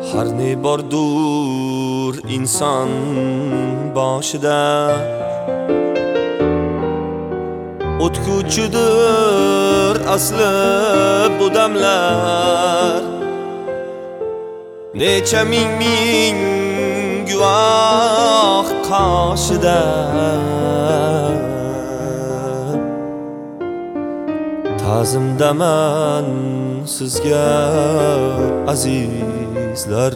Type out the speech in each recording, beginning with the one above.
Har ne bordur inson boshida o'tguchidir asli bu damlar. Necha ming guvoh qoshida ta'zimdaman sizga azizlar.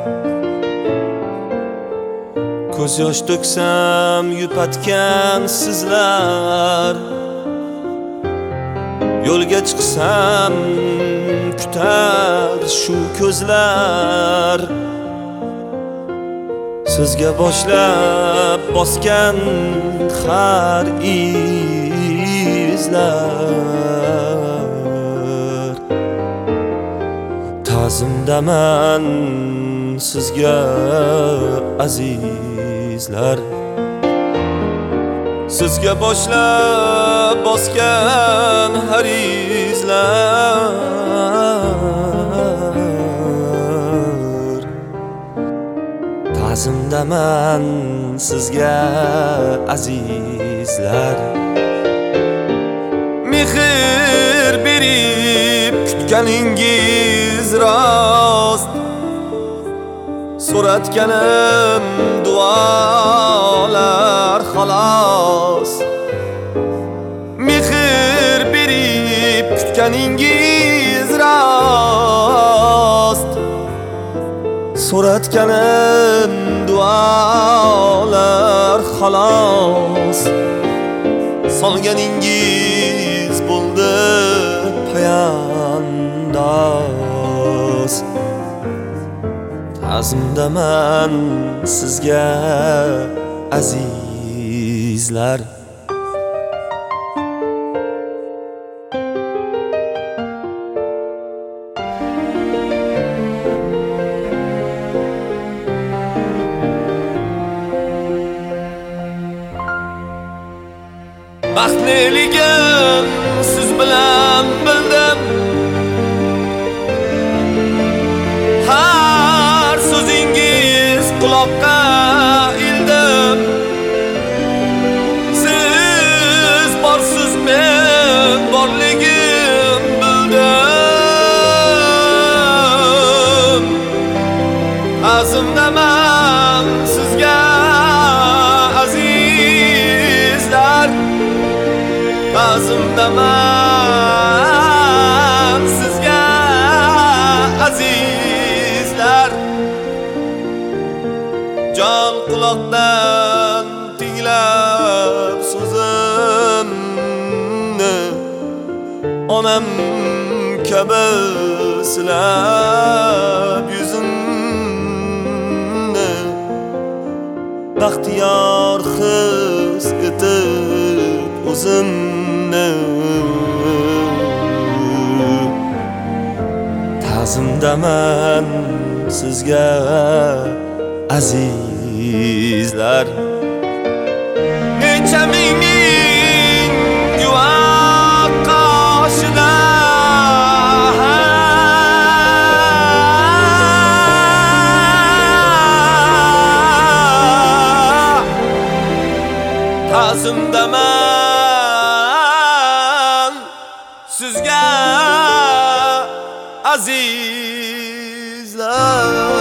Ko'z yosh to'ksam yupatgan sizlar, yo'lga chiqsam kutar shu ko'zlar. Sizga boshlab bosgan har izlar. Ta'zimdaman sizga azizlar. Sizga boshlab bosgan har izlar. Ta'zimdaman sizga azizlar. Mehr berib kutganingiz rost, so'ratganim duolar xolos. Mehr berib kutganingiz rost, so'ratganim duolar xolos. Solganingiz bo'ldi poyandoz. Ta'zimdaman sizga azizlar. Baxtliligim siz bilan bildim. Har so'zingiz quloqqa ildim. Siz borsiz men borligim bildim. Ta'zimdaman sizga azizlar. Ta'zimdaman sizga azizlar. Jon quloqdan tinglab so'zimni, onam kabi silab yuzimni. Baxtiyor his etib o'zimni. Ta'zimdaman sizga azizlar. Necha ming guvoh qoshida ta'zimdaman sizga azizlar.